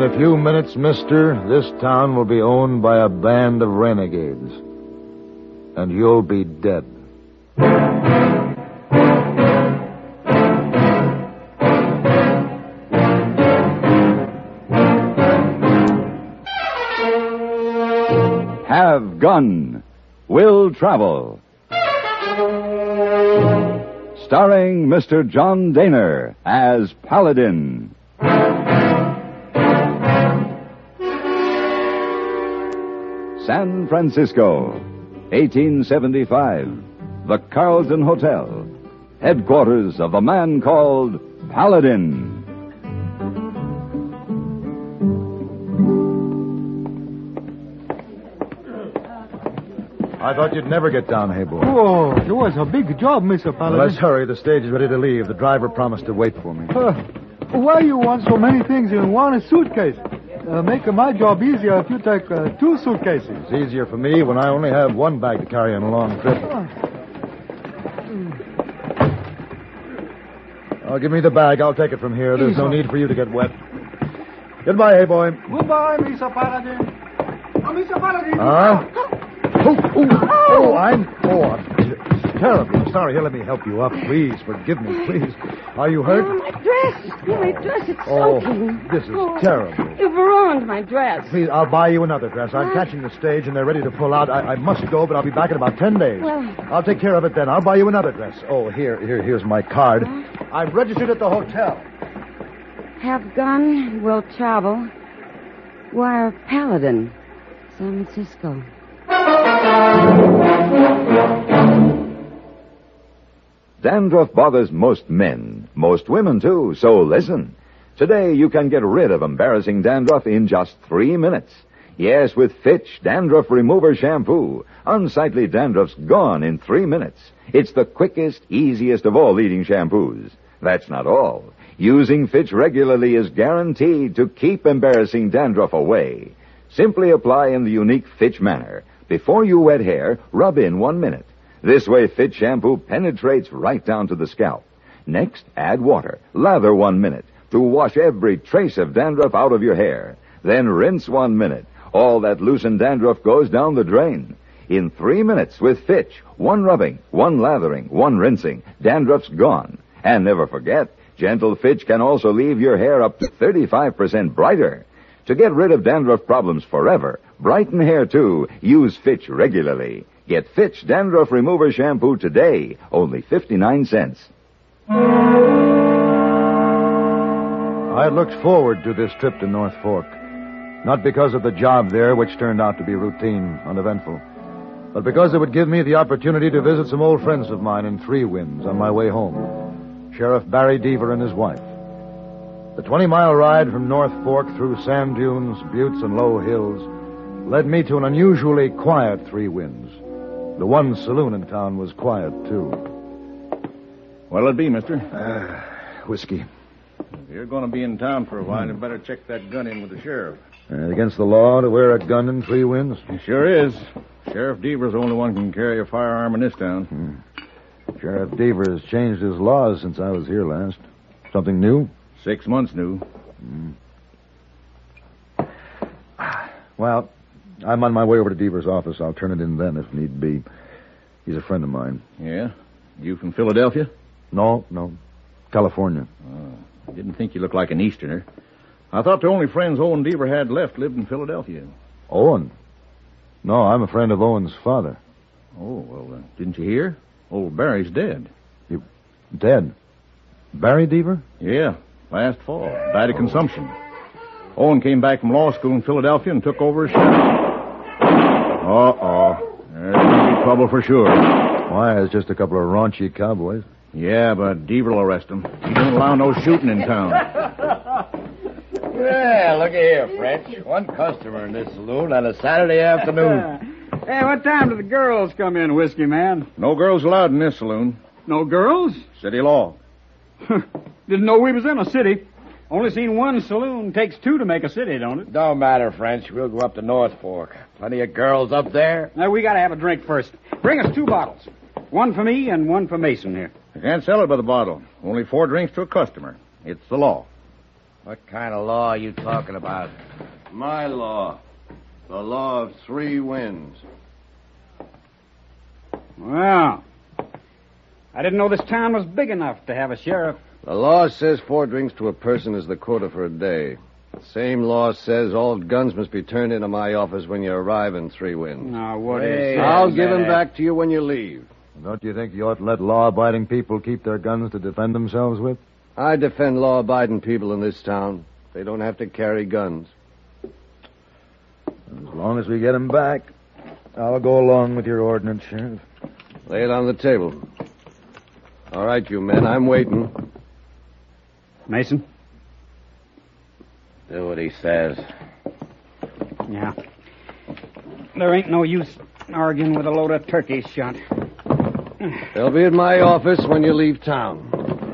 In a few minutes, mister, this town will be owned by a band of renegades. And you'll be dead. Have Gun. Will Travel. Starring Mr. John Dehner as Paladin. San Francisco, 1875. The Carlton Hotel. Headquarters of a man called Paladin. I thought you'd never get down, hey, boy. Oh, it was a big job, Mr. Paladin. Well, let's hurry. The stage is ready to leave. The driver promised to wait for me. Why you want so many things in one suitcase? Make my job easier if you take 2 suitcases. It's easier for me when I only have one bag to carry on a long trip. Oh, give me the bag. I'll take it from here. There's no need for you to get wet. Goodbye, hey, boy. Goodbye, Mr. Paladin. Oh, Mr. Paladin. It's terrible. I'm sorry. Here, let me help you up. Please, forgive me, please. Are you hurt? Oh, my dress, it's soaking. This is terrible. You've ruined my dress. Please, I'll buy you another dress. I'm catching the stage, and they're ready to pull out. I must go, but I'll be back in about 10 days. Well, I'll take care of it then. I'll buy you another dress. Oh, here's my card. I'm registered at the hotel. Have Gun, Will Travel. Wire Paladin, San Francisco. Dandruff bothers most men, most women too, so listen. Today you can get rid of embarrassing dandruff in just 3 minutes. Yes, with Fitch Dandruff Remover Shampoo. Unsightly dandruff's gone in 3 minutes. It's the quickest, easiest of all leading shampoos. That's not all. Using Fitch regularly is guaranteed to keep embarrassing dandruff away. Simply apply in the unique Fitch manner. Before you wet hair, rub in 1 minute. This way, Fitch shampoo penetrates right down to the scalp. Next, add water. Lather 1 minute to wash every trace of dandruff out of your hair. Then rinse 1 minute. All that loosened dandruff goes down the drain. In 3 minutes with Fitch, 1 rubbing, 1 lathering, 1 rinsing, dandruff's gone. And never forget, gentle Fitch can also leave your hair up to 35% brighter. To get rid of dandruff problems forever, brighten hair too, use Fitch regularly. Get Fitch Dandruff Remover Shampoo today, only 59 cents. I had looked forward to this trip to North Fork. Not because of the job there, which turned out to be routine, uneventful, but because it would give me the opportunity to visit some old friends of mine in Three Winds on my way home. Sheriff Barry Deaver and his wife. The 20-mile ride from North Fork through sand dunes, buttes, and low hills led me to an unusually quiet Three Winds. The one saloon in town was quiet, too. What'll it be, mister? Whiskey. If you're going to be in town for a while, you better check that gun in with the sheriff. Against the law to wear a gun in Three Winds? It sure is. Sheriff Deaver's the only one who can carry a firearm in this town. Sheriff Deaver has changed his laws since I was here last. Something new? 6 months new. Well, I'm on my way over to Deaver's office. I'll turn it in then if need be. He's a friend of mine. Yeah? You from Philadelphia? No. California. I didn't think you looked like an Easterner. I thought the only friends Owen Deaver had left lived in Philadelphia. Owen? No, I'm a friend of Owen's father. Oh, well, didn't you hear? Old Barry's dead. Dead? Barry Deaver? Yeah, last fall. Died of consumption. Owen came back from law school in Philadelphia and took over as sheriff. Uh-oh. There's going to be trouble for sure. Why, it's just a couple of raunchy cowboys. Yeah, but Deaver will arrest him. He don't allow no shooting in town. Yeah, look here, French. One customer in this saloon on a Saturday afternoon. Hey, what time do the girls come in, Whiskey Man? No girls allowed in this saloon. No girls? City law. Didn't know we was in a city. Only seen one saloon. Takes 2 to make a city, don't it? Don't matter, French. We'll go up to North Fork. Plenty of girls up there. Now, we gotta have a drink first. Bring us 2 bottles. One for me and one for Mason here. You can't sell it by the bottle. Only 4 drinks to a customer. It's the law. What kind of law are you talking about? My law. The law of 3 winds. Well, I didn't know this town was big enough to have a sheriff. The law says 4 drinks to a person is the quota for a day. The same law says all guns must be turned into my office when you arrive in 3 winds. Now, what Hey, is I'll that? give them back to you when you leave. Don't you think you ought to let law-abiding people keep their guns to defend themselves with? I defend law-abiding people in this town. They don't have to carry guns. As long as we get them back, I'll go along with your ordinance, Sheriff. Lay it on the table. All right, you men, I'm waiting. Mason? Do what he says. Yeah. There ain't no use arguing with a load of turkeys shot. They'll be at my office when you leave town.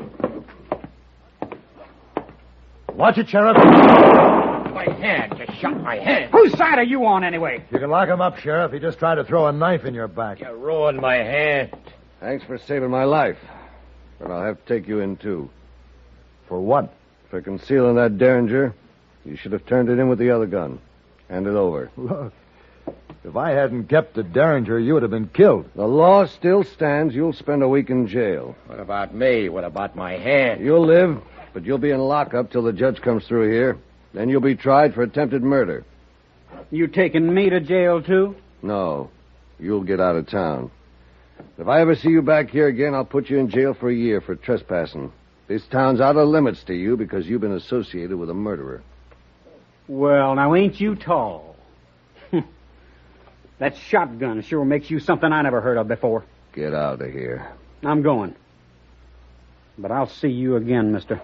Watch it, Sheriff. My hand. You shot my hand. Whose side are you on, anyway? You can lock him up, Sheriff. He just tried to throw a knife in your back. You ruined my hand. Thanks for saving my life. But I'll have to take you in, too. For what? For concealing that Derringer, you should have turned it in with the other gun. Hand it over. Look, if I hadn't kept the Derringer, you would have been killed. The law still stands. You'll spend a week in jail. What about me? What about my hand? You'll live, but you'll be in lockup till the judge comes through here. Then you'll be tried for attempted murder. You taking me to jail, too? No, you'll get out of town. If I ever see you back here again, I'll put you in jail for a year for trespassing. This town's out of limits to you because you've been associated with a murderer. Well, now, ain't you tall? That shotgun sure makes you something I never heard of before. Get out of here. I'm going. But I'll see you again, mister.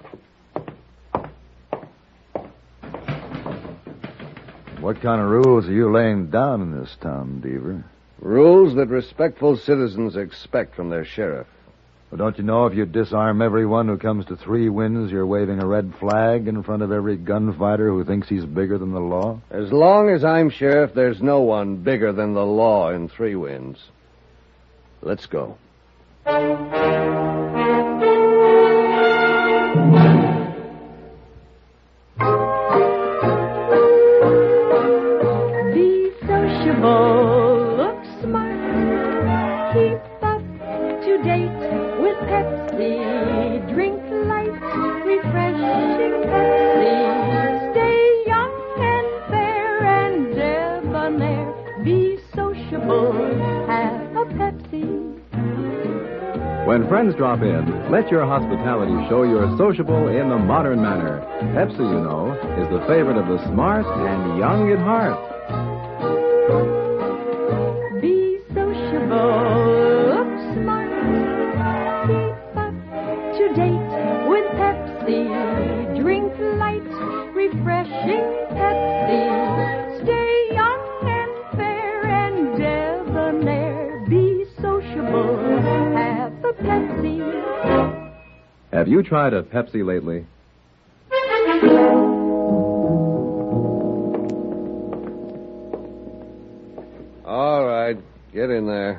What kind of rules are you laying down in this town, Deaver? Rules that respectful citizens expect from their sheriff. Well, don't you know if you disarm everyone who comes to 3 winds, you're waving a red flag in front of every gunfighter who thinks he's bigger than the law? As long as I'm sheriff, there's no one bigger than the law in 3 winds. Let's go. Be sociable, look smart, keep up to date with Pepsi. Drink light, refreshing Pepsi. Stay young and fair and debonair. Be sociable, have a Pepsi. When friends drop in, let your hospitality show you're sociable in the modern manner. Pepsi, you know, is the favorite of the smart and young at heart. Be sociable, look smart, keep up to date with Pepsi. Drink light, refreshing Pepsi. Stay young and fair and debonair. Be sociable, have a Pepsi. Have you tried a Pepsi lately? All right, get in there.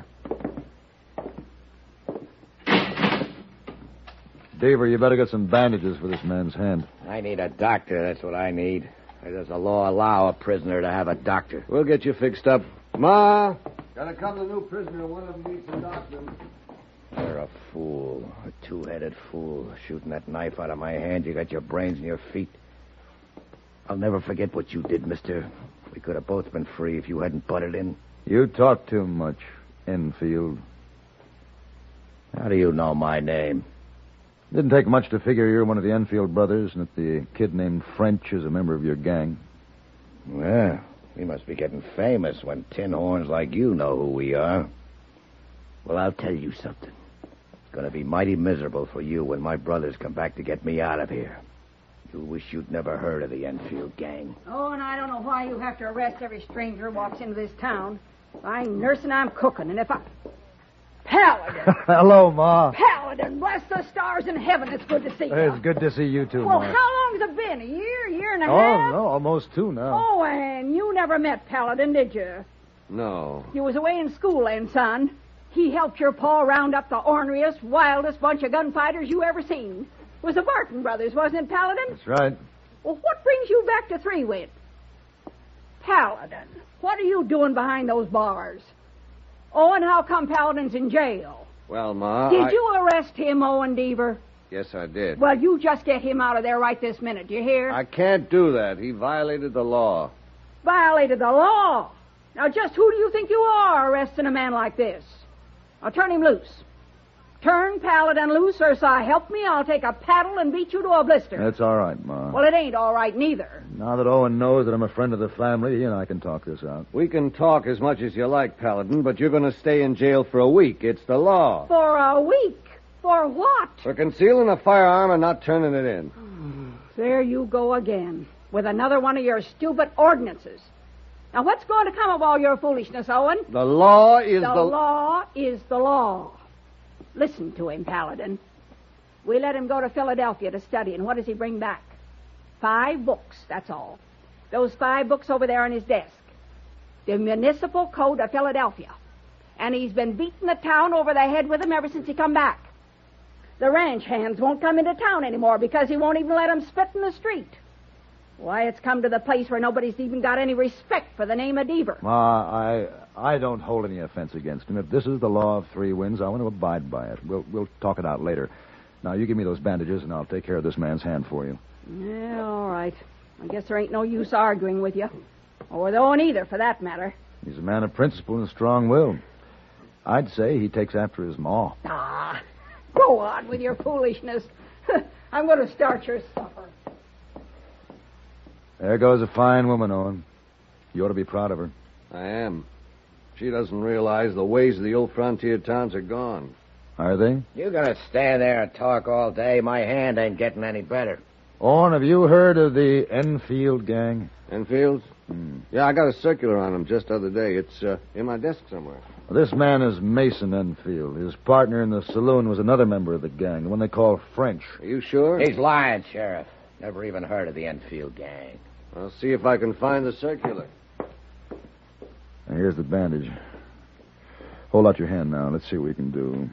Deaver, you better get some bandages for this man's hand. I need a doctor. That's what I need. Does the law allow a prisoner to have a doctor? We'll get you fixed up. Ma, gotta come the new prisoner. One of them needs a doctor. You're a fool. A 2-headed fool. Shooting that knife out of my hand, you got your brains in your feet. I'll never forget what you did, mister. We could have both been free if you hadn't butted in. You talk too much, Enfield. How do you know my name? Didn't take much to figure you're one of the Enfield brothers and that the kid named French is a member of your gang. Well, we must be getting famous when tin horns like you know who we are. Well, I'll tell you something. It's going to be mighty miserable for you when my brothers come back to get me out of here. You wish you'd never heard of the Enfield gang. Oh, and I don't know why you have to arrest every stranger who walks into this town. I'm nursing, I'm cooking, and if I... Paladin! Hello, Ma. Paladin, bless the stars in heaven, it's good to see you. It's good to see you, too, Well, Ma. how long has it been? A year and a Oh, half? no, almost 2 now. Oh, and you never met Paladin, did you? No. You was away in school then, son. He helped your pa round up the orneriest, wildest bunch of gunfighters you ever seen. was the Barton brothers, wasn't it, Paladin? That's right. Well, what brings you back to Three-Wit? Paladin, what are you doing behind those bars? Oh, and how come Paladin's in jail? Well, Ma, Did you arrest him, Owen Deaver? Yes, I did. Well, you just get him out of there right this minute, you hear? I can't do that. He violated the law. Violated the law. Now, just who do you think you are arresting a man like this? Now, turn him loose. Turn Paladin loose, or so help me, I'll take a paddle and beat you to a blister. That's all right, Ma. Well, it ain't all right neither. Now that Owen knows that I'm a friend of the family, he and I can talk this out. We can talk as much as you like, Paladin, but you're going to stay in jail for a week. It's the law. For a week? For what? For concealing a firearm and not turning it in. There you go again, with another one of your stupid ordinances. Now, what's going to come of all your foolishness, Owen? The law is the law is the law. Listen to him, Paladin. We let him go to Philadelphia to study, and what does he bring back? 5 books, that's all. Those 5 books over there on his desk. The Municipal Code of Philadelphia. And he's been beating the town over the head with them ever since he come back. The ranch hands won't come into town anymore because he won't even let them spit in the street. Why, it's come to the place where nobody's even got any respect for the name of Deaver. Ma, I don't hold any offense against him. If this is the law of 3 winds, I want to abide by it. We'll talk it out later. Now, you give me those bandages, and I'll take care of this man's hand for you. Yeah, all right. I guess there ain't no use arguing with you. Or with Owen either, for that matter. He's a man of principle and strong will. I'd say he takes after his ma. Ah, go on with your foolishness. I'm going to start your supper. There goes a fine woman, Owen. You ought to be proud of her. I am. She doesn't realize the ways of the old frontier towns are gone. Are they? You're going to stand there and talk all day. My hand ain't getting any better. Owen, have you heard of the Enfield gang? Enfields? Yeah, I got a circular on them just the other day. It's in my desk somewhere. Well, this man is Mason Enfield. His partner in the saloon was another member of the gang, the one they call French. Are you sure? He's lying, Sheriff. Never even heard of the Enfield gang. I'll see if I can find the circular. Now, here's the bandage. Hold out your hand now. Let's see what we can do.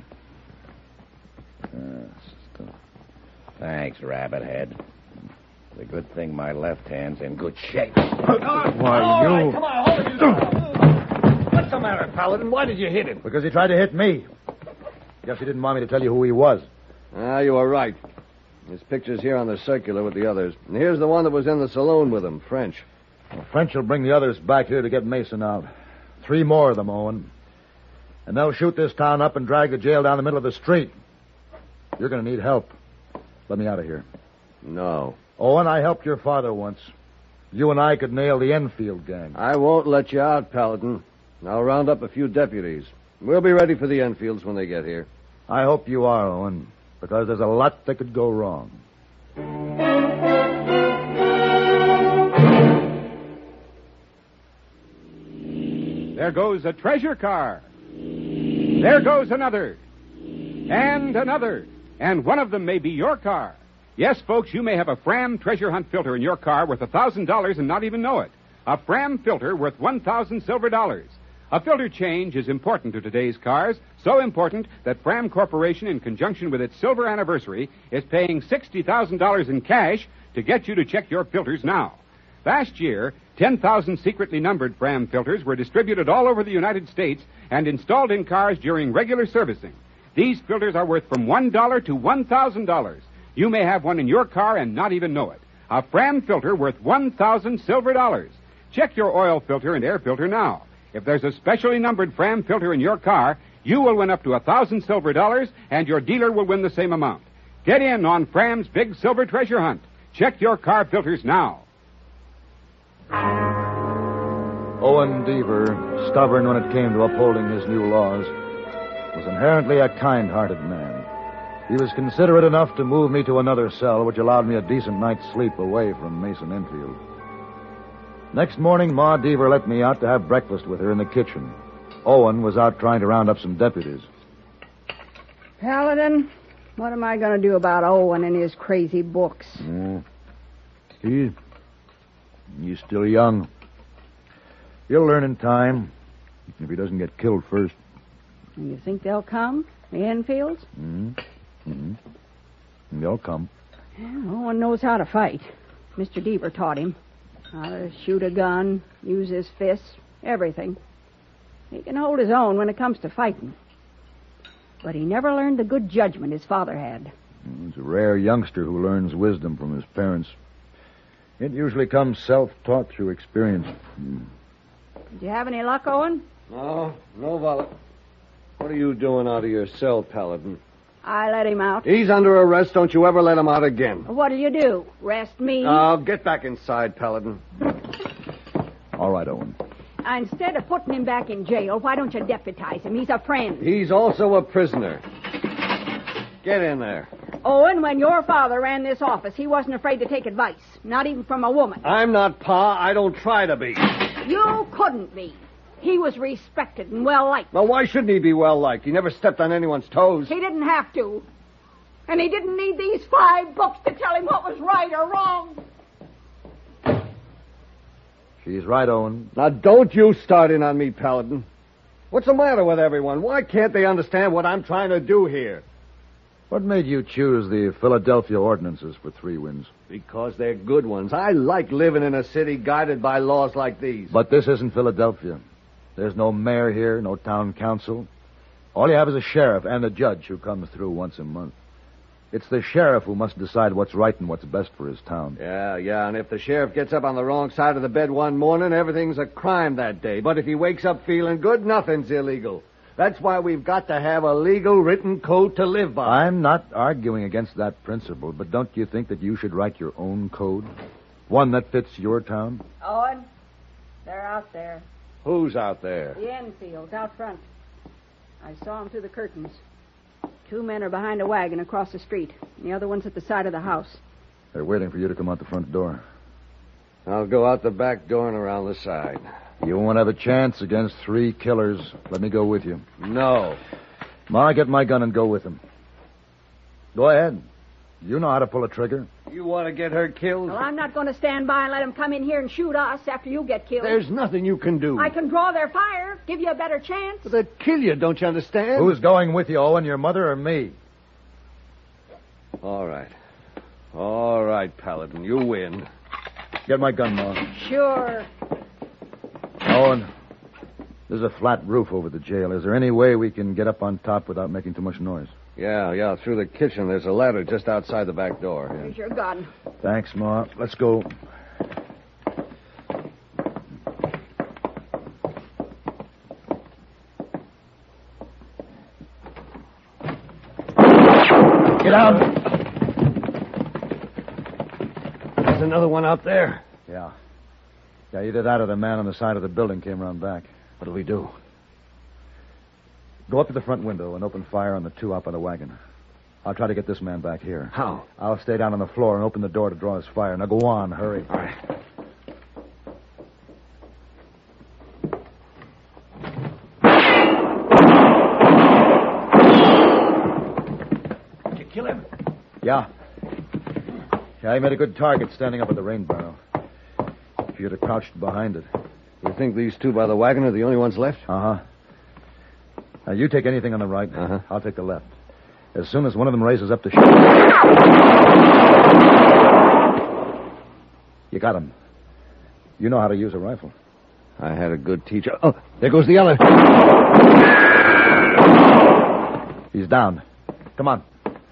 Thanks, Rabbit Head. It's a good thing my left hand's in good shape. Why, you... Come on, hold it. What's the matter, Paladin? Why did you hit him? Because he tried to hit me. Guess he didn't want me to tell you who he was. You were right. His picture's here on the circular with the others. And here's the one that was in the saloon with him, French. Well, French will bring the others back here to get Mason out. 3 more of them, Owen. And they'll shoot this town up and drag the jail down the middle of the street. You're going to need help. Let me out of here. No. Owen, I helped your father once. You and I could nail the Enfield gang. I won't let you out, Paladin. I'll round up a few deputies. We'll be ready for the Enfields when they get here. I hope you are, Owen, because there's a lot that could go wrong. There goes a treasure car. There goes another. And another. And one of them may be your car. Yes, folks, you may have a Fram treasure hunt filter in your car worth $1,000 and not even know it. A Fram filter worth 1,000 silver dollars. A filter change is important to today's cars, so important that Fram Corporation, in conjunction with its silver anniversary, is paying $60,000 in cash to get you to check your filters now. Last year, 10,000 secretly numbered Fram filters were distributed all over the United States and installed in cars during regular servicing. These filters are worth from $1 to $1,000. You may have one in your car and not even know it. A Fram filter worth 1,000 silver dollars. Check your oil filter and air filter now. If there's a specially numbered Fram filter in your car, you will win up to 1,000 silver dollars, and your dealer will win the same amount. Get in on Fram's big silver treasure hunt. Check your car filters now. Owen Deaver, stubborn when it came to upholding his new laws, was inherently a kind-hearted man. He was considerate enough to move me to another cell, which allowed me a decent night's sleep away from Mason Enfield. Next morning, Ma Deaver let me out to have breakfast with her in the kitchen. Owen was out trying to round up some deputies. Paladin, what am I going to do about Owen and his crazy books? He's still young. He'll learn in time, if he doesn't get killed first. And you think they'll come? The Enfields? They'll come. No one knows how to fight. Mr. Deaver taught him how to shoot a gun, use his fists, everything. He can hold his own when it comes to fighting. But he never learned the good judgment his father had. It's a rare youngster who learns wisdom from his parents. It usually comes self-taught through experience. Did you have any luck, Owen? No, Violet. What are you doing out of your cell, Paladin? I let him out. He's under arrest. Don't you ever let him out again. What'll you do? Arrest me? Now, get back inside, Paladin. All right, Owen. Instead of putting him back in jail, why don't you deputize him? He's a friend. He's also a prisoner. Get in there. Owen, when your father ran this office, he wasn't afraid to take advice, not even from a woman. I'm not Pa. I don't try to be. You couldn't be. He was respected and well-liked. Well, why shouldn't he be well-liked? He never stepped on anyone's toes. He didn't have to. And he didn't need these 5 books to tell him what was right or wrong. She's right, Owen. Now, don't you start in on me, Paladin. What's the matter with everyone? Why can't they understand what I'm trying to do here? What made you choose the Philadelphia ordinances for Three Winds? Because they're good ones. I like living in a city guided by laws like these. But this isn't Philadelphia. There's no mayor here, no town council. All you have is a sheriff and a judge who comes through once a month. It's the sheriff who must decide what's right and what's best for his town. Yeah, and if the sheriff gets up on the wrong side of the bed one morning, everything's a crime that day. But if he wakes up feeling good, nothing's illegal. That's why we've got to have a legal written code to live by. I'm not arguing against that principle, but don't you think that you should write your own code? One that fits your town? Owen, they're out there. Who's out there? The Enfields, out front. I saw them through the curtains. 2 men are behind a wagon across the street, and the other one's at the side of the house. They're waiting for you to come out the front door. I'll go out the back door and around the side. You won't have a chance against 3 killers. Let me go with you. No. Ma, get my gun and go with them. Go ahead. You know how to pull a trigger. You want to get her killed? Well, I'm not going to stand by and let them come in here and shoot us after you get killed. There's nothing you can do. I can draw their fire, give you a better chance. But they'd kill you, don't you understand? Who's going with you, Owen, your mother or me? All right. All right, Paladin, you win. Get my gun, Ma. Sure. Owen, there's a flat roof over the jail. Is there any way we can get up on top without making too much noise? Yeah, through the kitchen. There's a ladder just outside the back door. Here's your gun. Thanks, Ma. Let's go. Get out! There's another one out there. Yeah, either that or the man on the side of the building came around back. What do we do? Go up to the front window and open fire on the 2 out by the wagon. I'll try to get this man back here. How? I'll stay down on the floor and open the door to draw his fire. Now go on, hurry. All right. Did you kill him? Yeah, he made a good target standing up at the rain barrel. If you'd have crouched behind it. You think these 2 by the wagon are the only ones left? Uh-huh. Now, you take anything on the right. Uh-huh. I'll take the left. As soon as one of them raises up to shoot... You got him. You know how to use a rifle. I had a good teacher. Oh, there goes the other. He's down. Come on.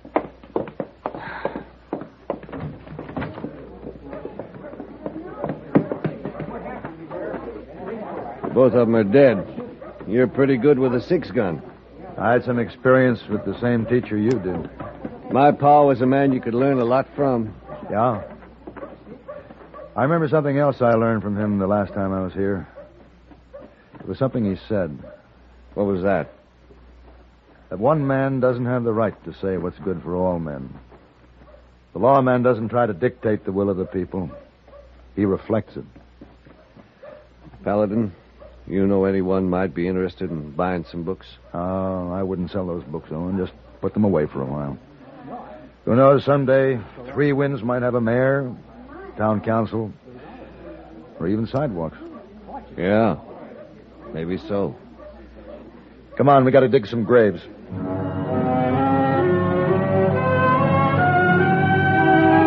Both of them are dead. You're pretty good with a 6-gun. I had some experience with the same teacher you did. My pa was a man you could learn a lot from. Yeah. I remember something else I learned from him the last time I was here. It was something he said. What was that? That one man doesn't have the right to say what's good for all men. The lawman doesn't try to dictate the will of the people. He reflects it. Paladin, you know anyone might be interested in buying some books? Oh, I wouldn't sell those books, Owen. Just put them away for a while. Who knows, someday Three Winds might have a mayor, town council, or even sidewalks. Yeah, maybe so. Come on, we got to dig some graves.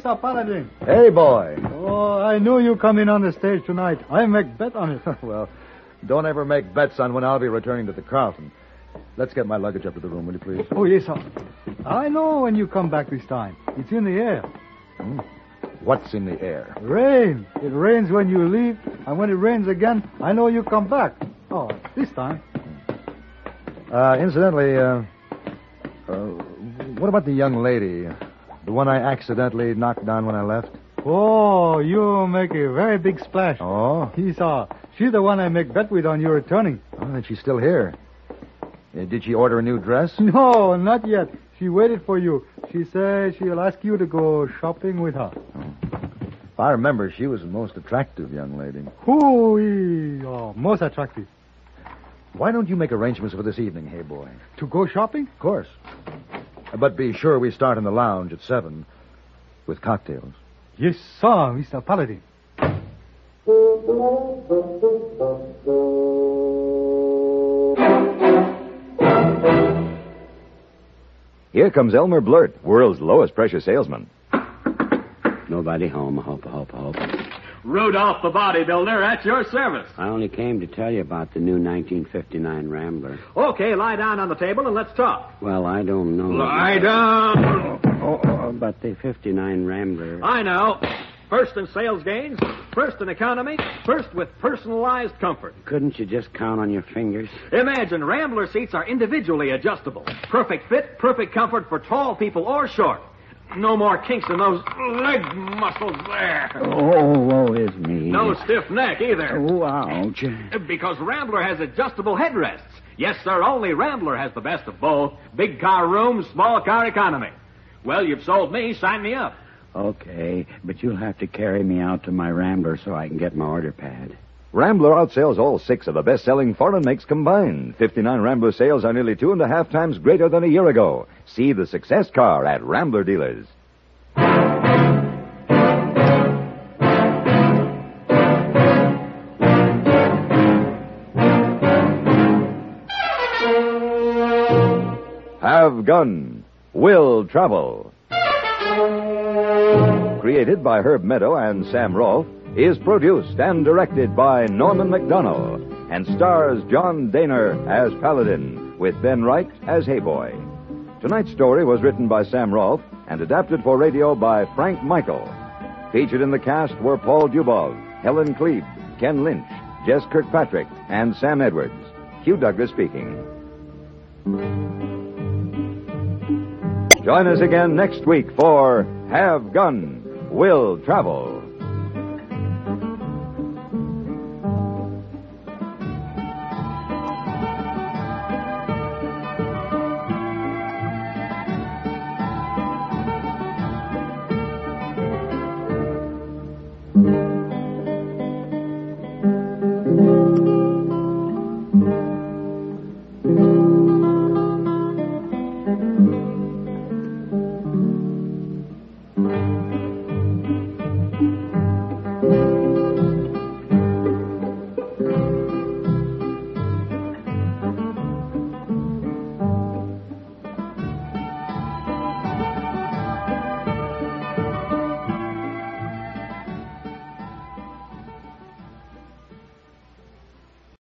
Mr. Paladin. Hey, boy. Oh, I knew you come in on the stage tonight. I make bet on it. Well, don't ever make bets on when I'll be returning to the Carlton. Let's get my luggage up to the room, will you please? Oh, yes, sir. I know when you come back this time. It's in the air. What's in the air? Rain. It rains when you leave, and when it rains again, I know you come back. Oh, this time. Incidentally, what about the young lady? The one I accidentally knocked down when I left? Oh, you make a very big splash. Oh? Yes, sir. She's the one I make bet with on your returning. Oh, then she's still here. Did she order a new dress? No, not yet. She waited for you. She said she'll ask you to go shopping with her. If I remember, she was the most attractive young lady. Oh, most attractive. Why don't you make arrangements for this evening, hey boy? To go shopping? Of course. But be sure we start in the lounge at 7 with cocktails. Yes, sir, Mr. Paladin. Here comes Elmer Blurt, world's lowest pressure salesman. Nobody home. Hope. Rudolph the bodybuilder at your service. I only came to tell you about the new 1959 Rambler. Okay, lie down on the table and let's talk. Well, I don't know. Lie down. But the 59 Rambler. I know. First in sales gains, first in economy, first with personalized comfort. Couldn't you just count on your fingers? Imagine Rambler seats are individually adjustable. Perfect fit, perfect comfort for tall people or short. No more kinks in those leg muscles there. Oh, woe is me. No stiff neck either. Oh, ouch. Because Rambler has adjustable headrests. Yes, sir, only Rambler has the best of both. Big car room, small car economy. Well, you've sold me. Sign me up. Okay, but you'll have to carry me out to my Rambler so I can get my order pad. Rambler outsells all 6 of the best-selling foreign makes combined. 59 Rambler sales are nearly 2.5 times greater than a year ago. See the success car at Rambler dealers. Have Gun. Will Travel. Created by Herb Meadow and Sam Rolfe, is produced and directed by Norman McDonnell and stars John Daner as Paladin with Ben Wright as Hayboy. Tonight's story was written by Sam Rolfe and adapted for radio by Frank Michael. Featured in the cast were Paul Dubov, Helen Klebe, Ken Lynch, Jess Kirkpatrick, and Sam Edwards. Hugh Douglas speaking. Join us again next week for Have Gun, Will Travel.